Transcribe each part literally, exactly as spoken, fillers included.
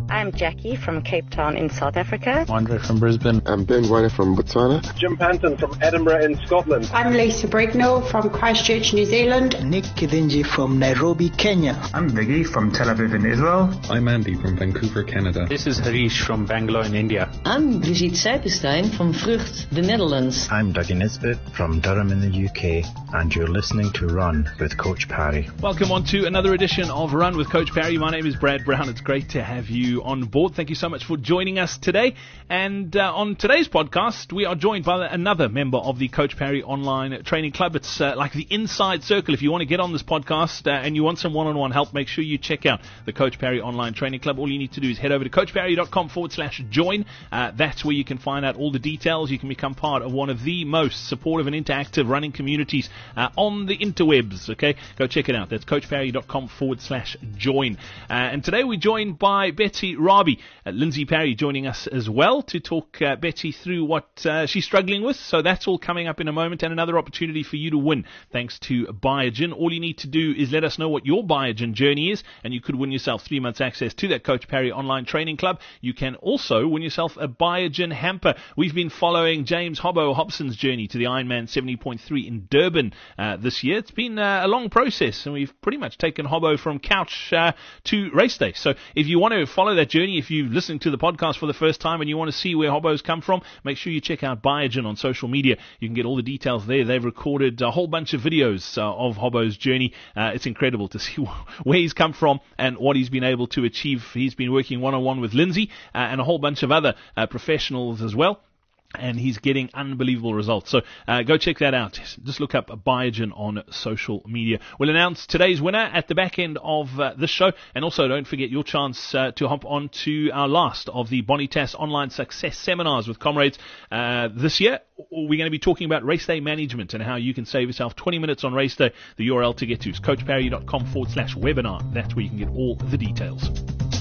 I'm Jackie from Cape Town in South Africa. Andre from Brisbane. I'm Ben Weiner from Botswana. Jim Panton from Edinburgh in Scotland. I'm Lisa Brignall from Christchurch, New Zealand. Nick Kidinji from Nairobi, Kenya. I'm Viggy from Tel Aviv in Israel. I'm Andy from Vancouver, Canada. This is Harish from Bangalore in India. I'm Brigitte Seipenstein from Vrucht, the Netherlands. I'm Dougie Nisbet from Durham in the U K, and you're listening to Run with Coach Parry. Welcome on to another edition of Run with Coach Parry. My name is Brad Brown. It's great to have you on board. Thank you so much for joining us today. And uh, on today's podcast, we are joined by another member of the Coach Parry Online Training Club. It's uh, like the inside circle. If you want to get on this podcast uh, and you want some one-on-one help, make sure you check out the Coach Parry Online Training Club. All you need to do is head over to coachparry.com forward slash join. Uh, that's where you can find out all the details. You can become part of one of the most supportive and interactive running communities uh, on the interwebs. Okay, go check it out. That's coachparry.com forward slash join. Uh, and today we're joined by Betty Raby. Uh, Lindsay Parry joining us as well to talk uh, Betty through what uh, she's struggling with. So that's all coming up in a moment, and another opportunity for you to win thanks to Biogen. All you need to do is let us know what your Biogen journey is, and you could win yourself three months access to that Coach Parry Online Training Club. You can also win yourself a Biogen hamper. We've been following James Hobbo Hobson's journey to the Ironman seventy point three in Durban uh, this year. It's been uh, a long process, and we've pretty much taken Hobbo from couch uh, to race day. So if you want to follow that journey, if you've listened to the podcast for the first time and you want to see where Hobbo's come from, make sure you check out Biogen on social media. You can get all the details there. They've recorded a whole bunch of videos uh, of Hobbo's journey. Uh, it's incredible to see where he's come from and what he's been able to achieve. He's been working one-on-one with Lindsay uh, and a whole bunch of other uh, professionals as well. And he's getting unbelievable results. So uh, go check that out. Just look up Biogen on social media. We'll announce today's winner at the back end of uh, this show. And also don't forget your chance uh, to hop on to our last of the Bonitas Online Success Seminars with Comrades. Uh, this year, we're going to be talking about race day management and how you can save yourself twenty minutes on race day. The U R L to get to is coachparry.com forward slash webinar. That's where you can get all the details.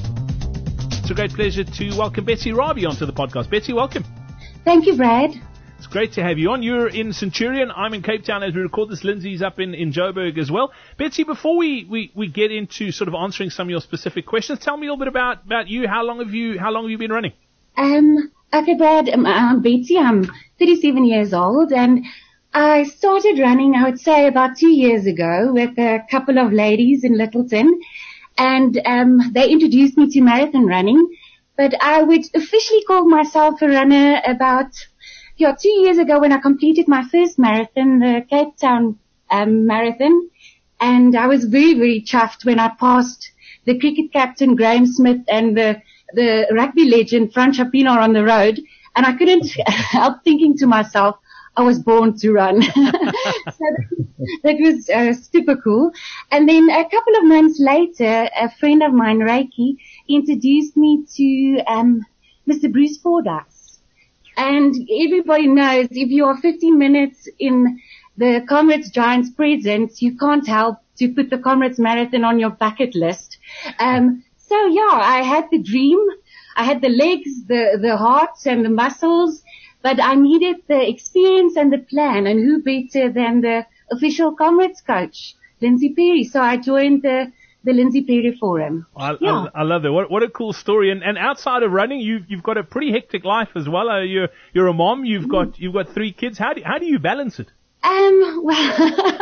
It's a great pleasure to welcome Betty Raby onto the podcast. Betty, welcome. Thank you, Brad. It's great to have you on. You're in Centurion. I'm in Cape Town as we record this. Lindsay's up in, in Joburg as well. Betsy, before we, we, we get into sort of answering some of your specific questions, tell me a little bit about, about you. How long have you how long have you been running? Um, okay, Brad, um, I'm Betsy. I'm thirty-seven years old, and I started running, I would say, about two years ago with a couple of ladies in Littleton, and um, they introduced me to marathon running. But I would officially call myself a runner about yeah, two years ago when I completed my first marathon, the Cape Town um, Marathon. And I was very, very chuffed when I passed the cricket captain, Graham Smith, and the, the rugby legend, Franz Pienaar on the road. And I couldn't help thinking to myself, I was born to run. So that, that was uh, super cool. And then a couple of months later, a friend of mine, Reiki, introduced me to um, Mister Bruce Fordyce. And everybody knows if you are fifteen minutes in the Comrades Giants presence, you can't help to put the Comrades Marathon on your bucket list. Um, so yeah, I had the dream. I had the legs, the, the heart and the muscles, but I needed the experience and the plan, and who better than the official Comrades coach, Lindsay Parry. So I joined the the Lindsay Parry Forum. I, yeah. I, I love that. What, what a cool story. And, and outside of running, you've you've got a pretty hectic life as well. Uh, you're you're a mom. You've mm. got you've got three kids. How do how do you balance it? Um. Well,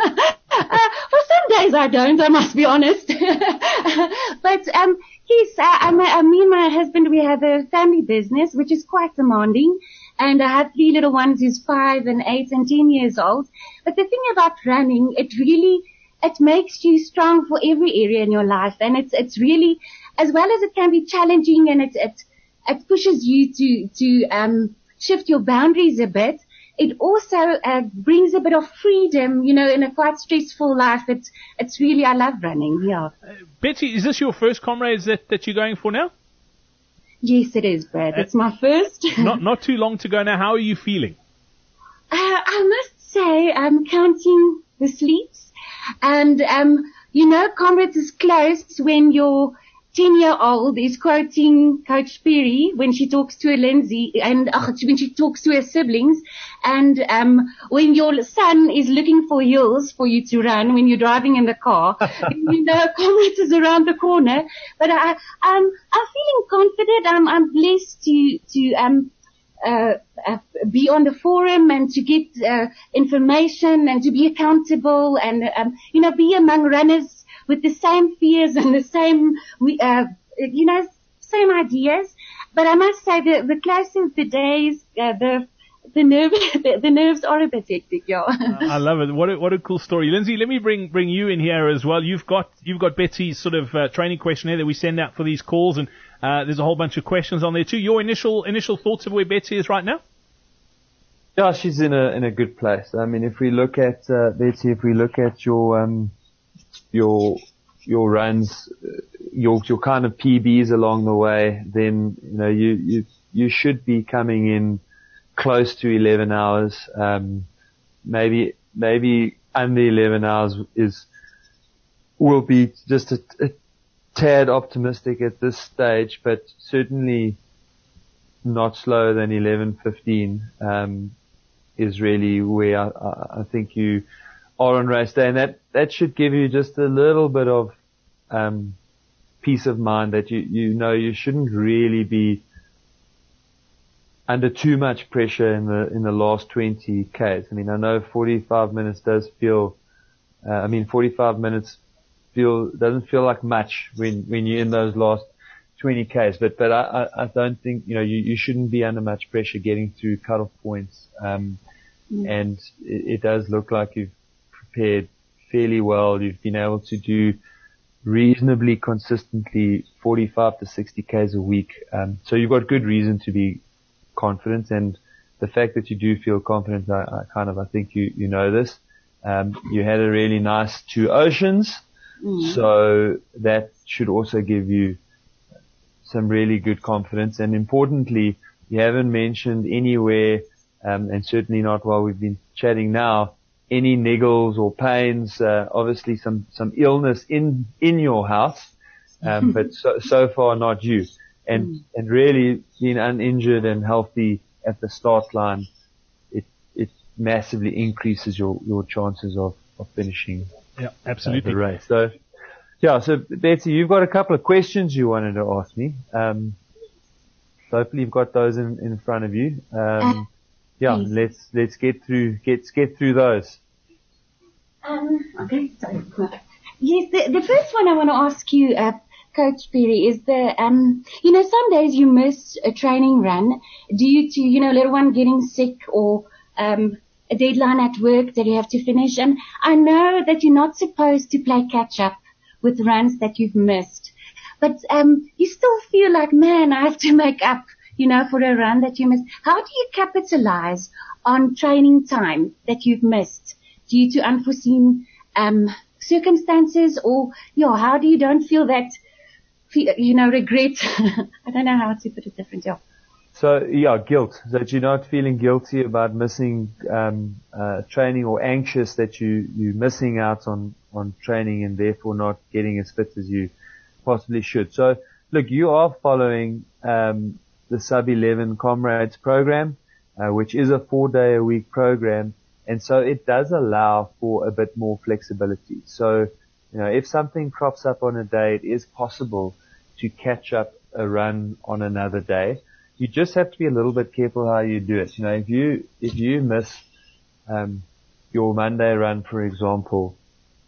uh, for some days I don't. I must be honest. But um, yes, I, I, me and my husband, we have a family business which is quite demanding. And I have three little ones who's five and eight and ten years old. But the thing about running, it really, it makes you strong for every area in your life. And it's, it's really, as well as it can be challenging, and it, it, it pushes you to, to, um, shift your boundaries a bit. It also, uh, brings a bit of freedom, you know, in a quite stressful life. It's, it's really, I love running, yeah. Uh, Betty, is this your first Comrades that, that you're going for now? Yes, it is, Brad. It's my first. not not too long to go now. How are you feeling? Uh, I must say I'm counting the sleeps. And, um, you know, Comrades is close when your ten-year-old is quoting Coach Perry when she talks to her Lindsay, and uh, when she talks to her siblings, and um, when your son is looking for hills for you to run when you're driving in the car, you know, Comrades is around the corner. But I, um, I'm feeling confident. I'm, I'm blessed to to um. Uh, uh, be on the forum and to get uh, information and to be accountable and um, you know, be among runners with the same fears and the same uh, you know, same ideas. But I must say that the closer the days, uh, the the nerve the, the nerves are a bit hectic, yeah. I love it. What a, what a cool story, Lindsay. Let me bring bring you in here as well. You've got you've got Betsy's sort of uh, training questionnaire that we send out for these calls, and uh, there's a whole bunch of questions on there too. Your initial initial thoughts of where Betsy is right now? Yeah, she's in a in a good place. I mean, if we look at uh, Betsy, if we look at your um your your runs, your your kind of P Bs along the way, then you know you you you should be coming in close to eleven hours. Um, maybe maybe under eleven hours is will be just a, a tad optimistic at this stage, but certainly not slower than eleven fifteen. Um, is really where I, I think you are on race day, and that that should give you just a little bit of um, peace of mind that you you know you shouldn't really be under too much pressure in the in the last twenty Ks. I mean, I know forty-five minutes does feel, uh, I mean, forty-five minutes feel doesn't feel like much when when you're in those last twenty Ks. But but I I, I don't think you know you you shouldn't be under much pressure getting through cutoff points. Um, mm. And it, it does look like you've prepared fairly well. You've been able to do reasonably consistently forty-five to sixty Ks a week. Um, so you've got good reason to be confident, and the fact that you do feel confident, I, I kind of, I think you, you know this. Um, you had a really nice two oceans, mm. so that should also give you some really good confidence. And importantly, you haven't mentioned anywhere, um, and certainly not while we've been chatting now, any niggles or pains, uh, obviously some, some illness in, in your house, um, but so, so far not you. And, mm. and really being uninjured and healthy at the start line, it, it massively increases your, your chances of, of finishing yeah, absolutely. Uh, the race. So, yeah, so Betsy, you've got a couple of questions you wanted to ask me. Um, so hopefully you've got those in, in front of you. Um, yeah, let's, let's get through, get, get through those. Um, okay, sorry. Yes, the, the first one I want to ask you, uh, Coach Perry, is the, um, you know, some days you miss a training run due to, you know, little one getting sick or, um, a deadline at work that you have to finish. And I know that you're not supposed to play catch up with runs that you've missed, but, um, you still feel like, man, I have to make up, you know, for a run that you missed. How do you capitalize on training time that you've missed due to unforeseen, um, circumstances, or, you know, how do you don't feel that, you know, regret? I don't know how to put it differently. So, yeah, guilt. That you're not feeling guilty about missing um, uh, training, or anxious that you, you're missing out on, on training and therefore not getting as fit as you possibly should. So, look, you are following um, the Sub eleven Comrades program, uh, which is a four-day-a-week program, and so it does allow for a bit more flexibility. So, you know, if something crops up on a day, it is possible to catch up a run on another day. You just have to be a little bit careful how you do it. You know, if you, if you miss, um, your Monday run, for example,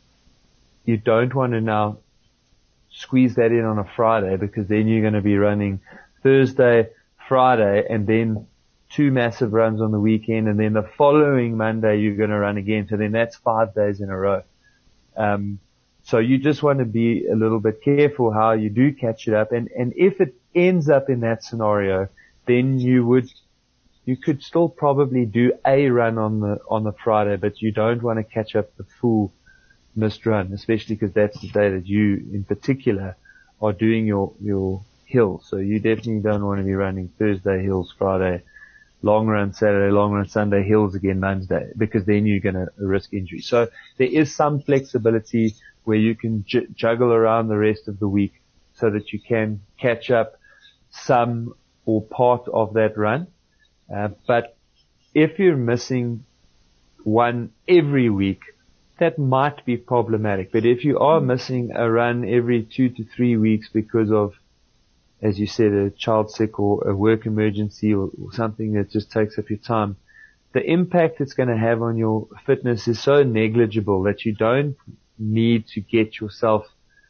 you don't want to now squeeze that in on a Friday, because then you're going to be running Thursday, Friday, and then two massive runs on the weekend, and then the following Monday you're going to run again. So then that's five days in a row. Um, So you just want to be a little bit careful how you do catch it up. And, and if it ends up in that scenario, then you would, you could still probably do a run on the, on the Friday, but you don't want to catch up the full missed run, especially because that's the day that you in particular are doing your, your hills. So you definitely don't want to be running Thursday hills, Friday, long run Saturday, long run Sunday, hills again Monday, because then you're going to risk injury. So there is some flexibility where you can j- juggle around the rest of the week so that you can catch up some or part of that run. Uh, but if you're missing one every week, that might be problematic. But if you are missing a run every two to three weeks because of, as you said, a child sick or a work emergency or, or something that just takes up your time, the impact it's going to have on your fitness is so negligible that you don't need to get yourself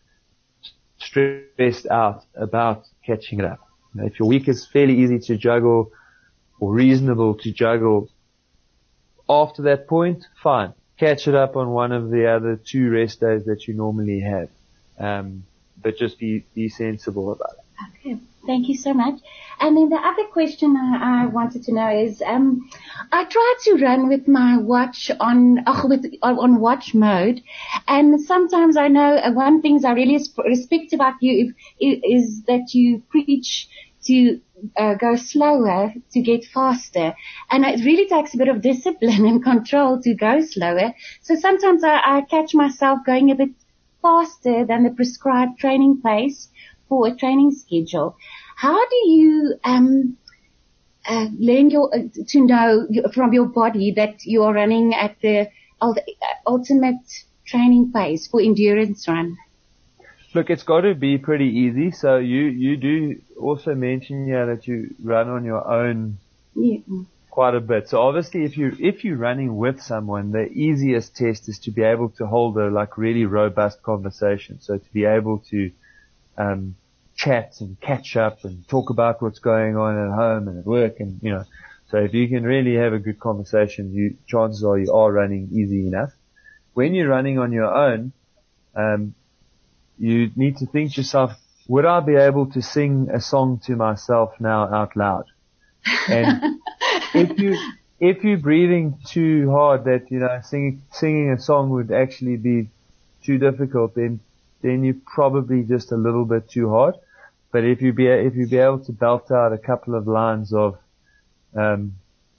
stressed out about catching it up. You know, if your week is fairly easy to juggle or reasonable to juggle after that point, fine. Catch it up on one of the other two rest days that you normally have. Um, but just be, be sensible about it. Okay. Thank you so much. And then the other question I, I wanted to know is, um, I try to run with my watch on, uh, with, on watch mode. And sometimes I know uh, one thing I really respect about you is, is that you preach to uh, go slower to get faster. And it really takes a bit of discipline and control to go slower. So sometimes I, I catch myself going a bit faster than the prescribed training pace for a training schedule. How do you um, uh, learn your, uh, to know from your body that you are running at the ultimate training pace for endurance run? Look, it's got to be pretty easy. So you, you do also mention here that you run on your own yeah. quite a bit. So obviously if you, if you're running with someone, the easiest test is to be able to hold a like really robust conversation. So to be able to, um, chat and catch up and talk about what's going on at home and at work and, you know, so if you can really have a good conversation, you, chances are you are running easy enough. When you're running on your own, um, you need to think to yourself, would I be able to sing a song to myself now out loud? And if you, if you're breathing too hard that, you know, singing, singing a song would actually be too difficult, then, then you're probably just a little bit too hard. But if you be, if you be able to belt out a couple of lines of, um,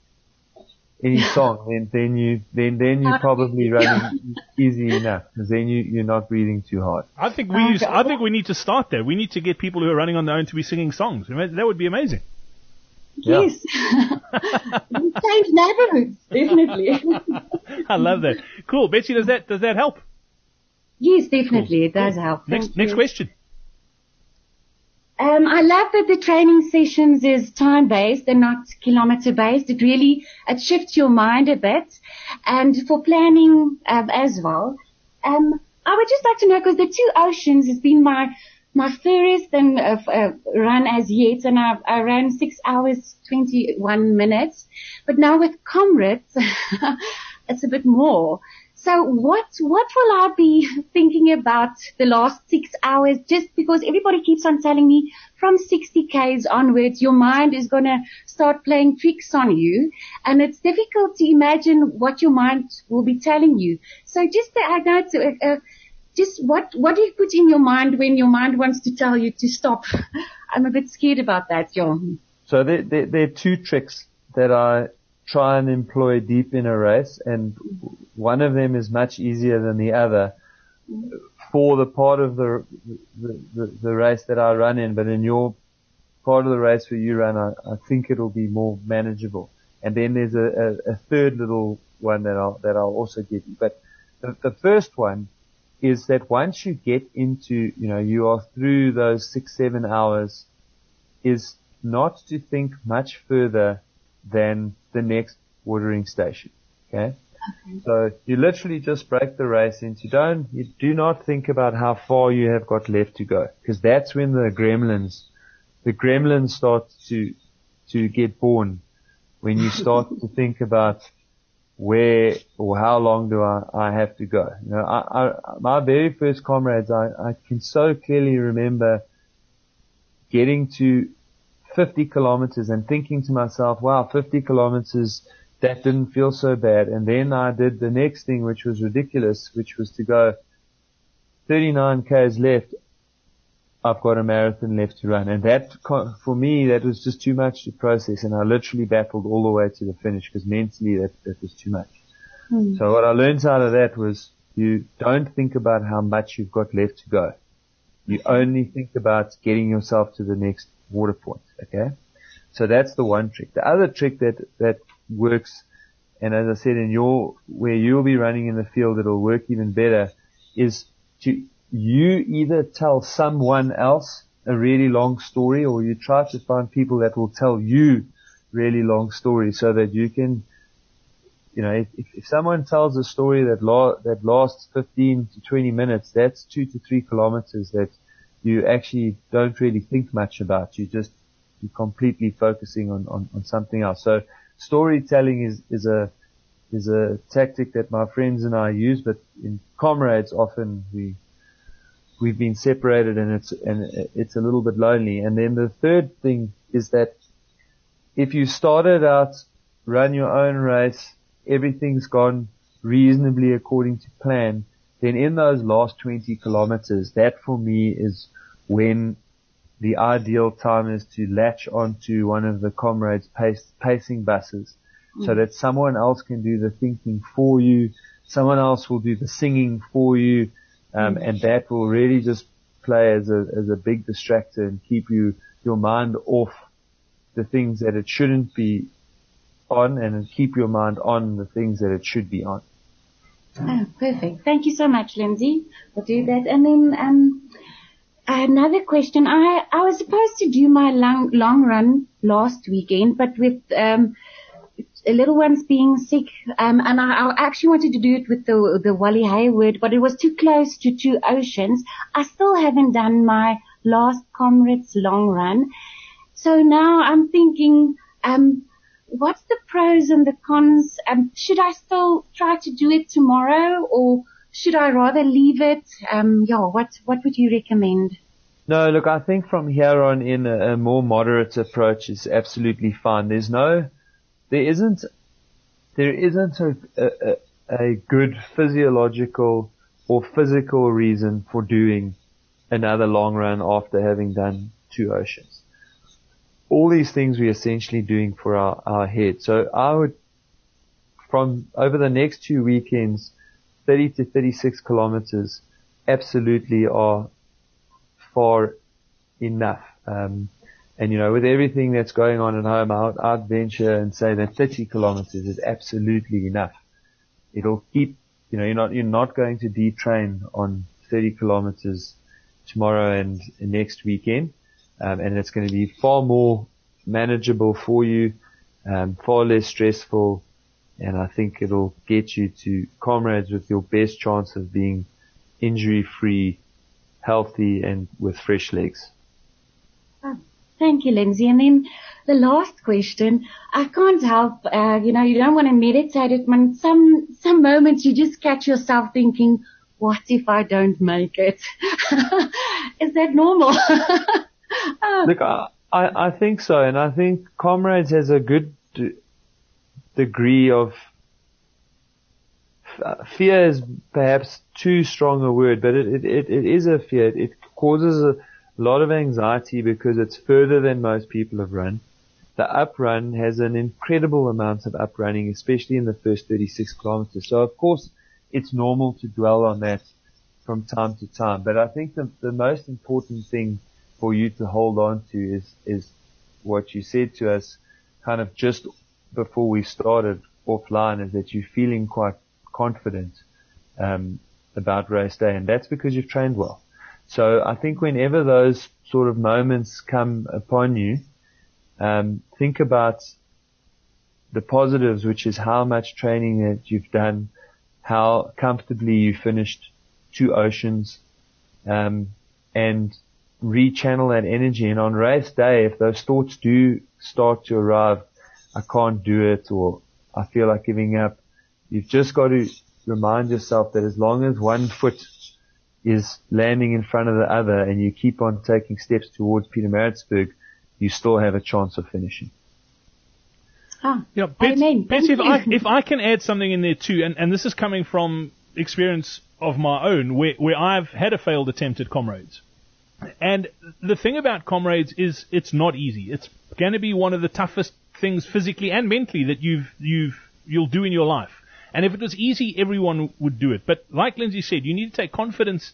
any song, then, then you, then, then you're probably running easy enough, because then you, you're not breathing too hard. I think we use, I think we need to start there. We need to get people who are running on their own to be singing songs. That would be amazing. Yes. Change neighborhoods, definitely. I love that. Cool. Betsy, does that, does that help? Yes, definitely. Cool. It does cool. help. Next, Thank next you. question. Um, I love that the training sessions is time-based and not kilometer-based. It really, it shifts your mind a bit. And for planning, um, as well. Um, I would just like to know, because the Two Oceans has been my, my furthest and, uh, uh, run as yet, and I, I ran six hours, twenty-one minutes. But now with Comrades, it's a bit more. So what, what will I be thinking about the last six hours? Just because everybody keeps on telling me from sixty Ks onwards, your mind is going to start playing tricks on you. And it's difficult to imagine what your mind will be telling you. So just, I know, it's, uh, uh, just what, what do you put in your mind when your mind wants to tell you to stop? I'm a bit scared about that, John. So there, there, there are two tricks that I try and employ deep in a race, and one of them is much easier than the other for the part of the the, the, the race that I run in, but in your part of the race where you run, I, I think it'll be more manageable. And then there's a, a, a third little one that I'll that I'll also give you. But the, the first one is that once you get into, you know, you are through those six, seven hours, is not to think much further than the next watering station. Okay? Okay. So you literally just break the race into, don't, you do not think about how far you have got left to go, because that's when the gremlins, the gremlins start to, to get born, when you start to think about where or how long do I, I have to go. You know, I, I, my very first Comrades, I, I can so clearly remember getting to fifty kilometers and thinking to myself, wow, fifty kilometers, that didn't feel so bad. And then I did the next thing, which was ridiculous, which was to go thirty-nine Ks left. I've got a marathon left to run. And that, for me, that was just too much to process. And I literally battled all the way to the finish, because mentally that, that was too much. Mm. So what I learned out of that was, you don't think about how much you've got left to go. You only think about getting yourself to the next water point, okay? So that's the one trick. The other trick that, that works, and as I said, in your, where you'll be running in the field, it'll work even better, is to, you either tell someone else a really long story, or you try to find people that will tell you really long stories so that you can, you know, if, if someone tells a story that la- that lasts fifteen to twenty minutes, that's two to three kilometers that you actually don't really think much about. You just, you're completely focusing on, on, on something else. So storytelling is, is a, is a tactic that my friends and I use, but in comrades often we, we've been separated and it's, and it's a little bit lonely. And then the third thing is that if you started out, run your own race, everything's gone reasonably according to plan, then in those last twenty kilometers, that for me is when the ideal time is to latch onto one of the comrades' pace, pacing buses mm. so that someone else can do the thinking for you, someone else will do the singing for you, um, mm. and that will really just play as a, as a big distractor and keep you, your mind off the things that it shouldn't be on and keep your mind on the things that it should be on. Oh, perfect. Thank you so much, Lindsay. We'll do that. And then, um, another question. I, I was supposed to do my long, long run last weekend, but with, um, little ones being sick, um, and I, I actually wanted to do it with the, the Wally Hayward, but it was too close to two oceans. I still haven't done my last Comrades long run. So now I'm thinking, um, what's the pros and the cons? Um, should I still try to do it tomorrow, or should I rather leave it? Um, yeah, what what would you recommend? No, look, I think from here on in a, a more moderate approach is absolutely fine. There's no, there isn't, there isn't a, a, a good physiological or physical reason for doing another long run after having done two oceans. All these things we're essentially doing for our, our head. So I would, from over the next two weekends, thirty to thirty-six kilometers absolutely are far enough. Um, and you know, with everything that's going on at home, I would, I'd venture and say that thirty kilometers is absolutely enough. It'll keep, you know, you're not, you're not going to detrain on thirty kilometers tomorrow and, and next weekend. Um, and it's going to be far more manageable for you, um, far less stressful, and I think it'll get you to Comrades with your best chance of being injury-free, healthy, and with fresh legs. Oh, thank you, Lindsay. And then the last question, I can't help, uh, you know, you don't want to meditate it, but some, some moments you just catch yourself thinking, what if I don't make it? Is that normal? Oh. Look, I, I, I think so, and I think Comrades has a good d- degree of f- fear is perhaps too strong a word, but it, it, it, it is a fear. It causes a lot of anxiety because it's further than most people have run. The up run has an incredible amount of up running, especially in the first thirty-six kilometers. So of course, it's normal to dwell on that from time to time, but I think the, the most important thing for you to hold on to is, is what you said to us kind of just before we started offline, is that you're feeling quite confident, um, about race day, and that's because you've trained well. So I think whenever those sort of moments come upon you, um, think about the positives, which is how much training that you've done, how comfortably you finished two oceans, um, and rechannel that energy. And on race day, if those thoughts do start to arrive, I can't do it, or I feel like giving up, you've just got to remind yourself that as long as one foot is landing in front of the other and you keep on taking steps towards Pietermaritzburg, you still have a chance of finishing. Ah, yeah, Betsy, Betsy if I if I can add something in there too, and, and this is coming from experience of my own, where where I've had a failed attempt at Comrades. And the thing about Comrades is it's not easy. It's going to be one of the toughest things physically and mentally that you've you've you'll do in your life. And if it was easy, everyone would do it. But like Lindsay said, you need to take confidence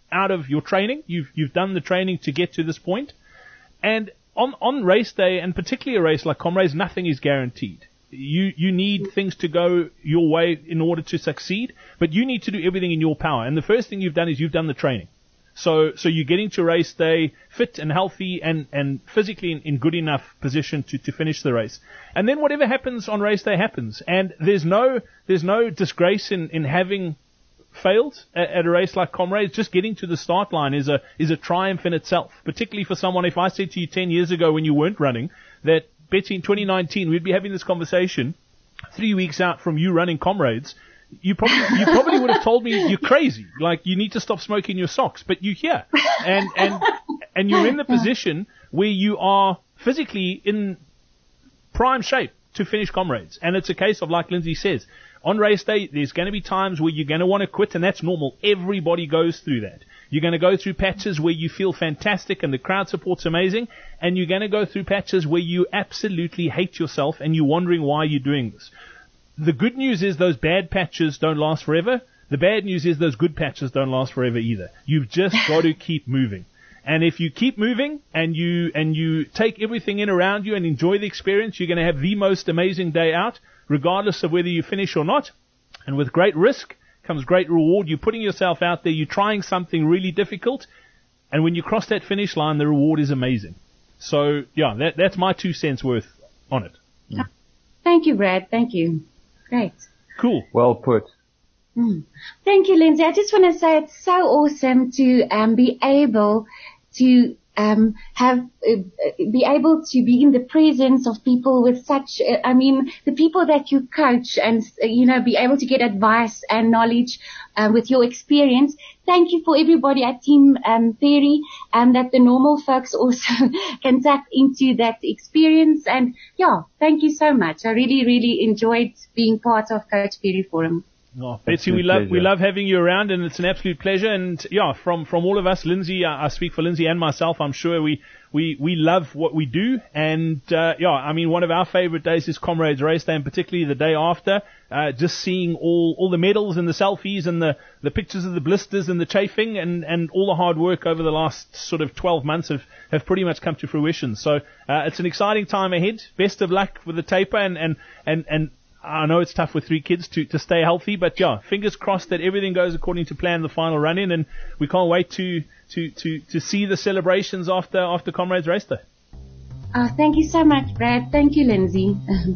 out of your training. You've you've done the training to get to this point. And on, on race day, and particularly a race like Comrades, nothing is guaranteed. You you need things to go your way in order to succeed, but you need to do everything in your power. And the first thing you've done is you've done the training. So so you're getting to race day fit and healthy and, and physically in, in good enough position to, to finish the race. And then whatever happens on race day happens. And there's no there's no disgrace in, in having failed at, at a race like Comrades. Just getting to the start line is a is a triumph in itself. Particularly for someone, if I said to you ten years ago when you weren't running that Betty, in twenty nineteen, we'd be having this conversation three weeks out from you running Comrades, you probably you probably would have told me you're crazy. Like, you need to stop smoking your socks. But you're here. And, and, and you're in the position where you are physically in prime shape to finish Comrades. And it's a case of, like Lindsay says, on race day, there's going to be times where you're going to want to quit, and that's normal. Everybody goes through that. You're going to go through patches where you feel fantastic and the crowd support's amazing, and you're going to go through patches where you absolutely hate yourself and you're wondering why you're doing this. The good news is those bad patches don't last forever. The bad news is those good patches don't last forever either. You've just got to keep moving. And if you keep moving and you and you take everything in around you and enjoy the experience, you're going to have the most amazing day out, regardless of whether you finish or not. And with great risk comes great reward. You're putting yourself out there. You're trying something really difficult. And when you cross that finish line, the reward is amazing. So, yeah, that, that's my two cents worth on it. Mm. Thank you, Brad. Thank you. Great. Cool. Well put. Mm. Thank you, Lindsay. I just want to say it's so awesome to um, be able to um, have uh, be able to be in the presence of people with such. Uh, I mean, the people that you coach, and uh, you know, be able to get advice and knowledge uh, with your experience. Thank you for everybody at Team um, Perry, and that the normal folks also can tap into that experience. And yeah, thank you so much. I really, really enjoyed being part of Coach Perry Forum. Oh, Betsy, we love we love having you around, and it's an absolute pleasure. And yeah, from from all of us, Lindsay, I, I speak for Lindsay and myself. I'm sure we we we love what we do, and uh, yeah, I mean, one of our favorite days is Comrades Race Day, and particularly the day after. Uh, just seeing all all the medals and the selfies and the the pictures of the blisters and the chafing and and all the hard work over the last sort of twelve months have have pretty much come to fruition. So uh, it's an exciting time ahead. Best of luck with the taper, and and and and. I know it's tough with three kids to, to stay healthy, but yeah, fingers crossed that everything goes according to plan, the final run-in, and we can't wait to, to, to, to see the celebrations after, after Comrades Race Day. Oh, thank you so much, Brad. Thank you, Lindsay.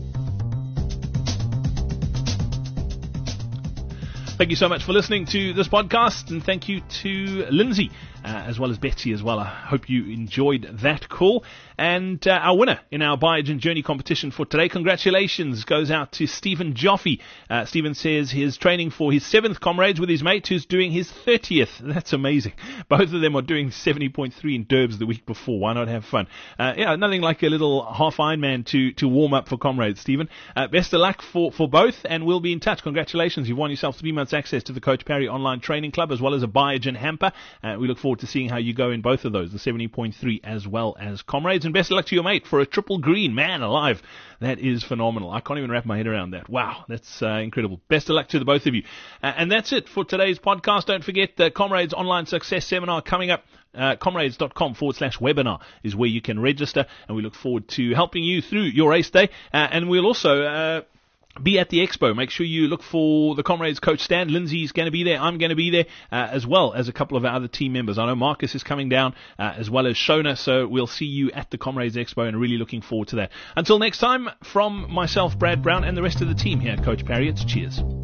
Thank you so much for listening to this podcast, and thank you to Lindsay, uh, as well as Betsy as well. I hope you enjoyed that call. And uh, our winner in our Biogen Journey competition for today, congratulations, goes out to Stephen Joffe. Uh, Stephen says he's training for his seventh Comrades with his mate who's doing his thirtieth. That's amazing. Both of them are doing seventy point three in Derbs the week before. Why not have fun? Uh, yeah, nothing like a little half Ironman to, to warm up for Comrades, Stephen. Uh, best of luck for, for both, and we'll be in touch. Congratulations. You've won yourself three months access to the Coach Parry Online Training Club, as well as a Biogen hamper. Uh, we look forward to seeing how you go in both of those, the seventy point three as well as Comrades. And best of luck to your mate for a triple green. Man alive, that is phenomenal. I can't even wrap my head around that. Wow, that's uh, incredible. Best of luck to the both of you. Uh, and that's it for today's podcast. Don't forget the Comrades Online Success Seminar coming up. Uh, comrades.com forward slash webinar is where you can register, and we look forward to helping you through your race day. Uh, and we'll also uh, be at the expo. Make sure you look for the Comrades coach Stan. Lindsay's going to be there. I'm going to be there, uh, as well as a couple of our other team members. I know Marcus is coming down, uh, as well as Shona. So we'll see you at the Comrades Expo, and really looking forward to that. Until next time, from myself, Brad Brown, and the rest of the team here at Coach Parry, it's cheers.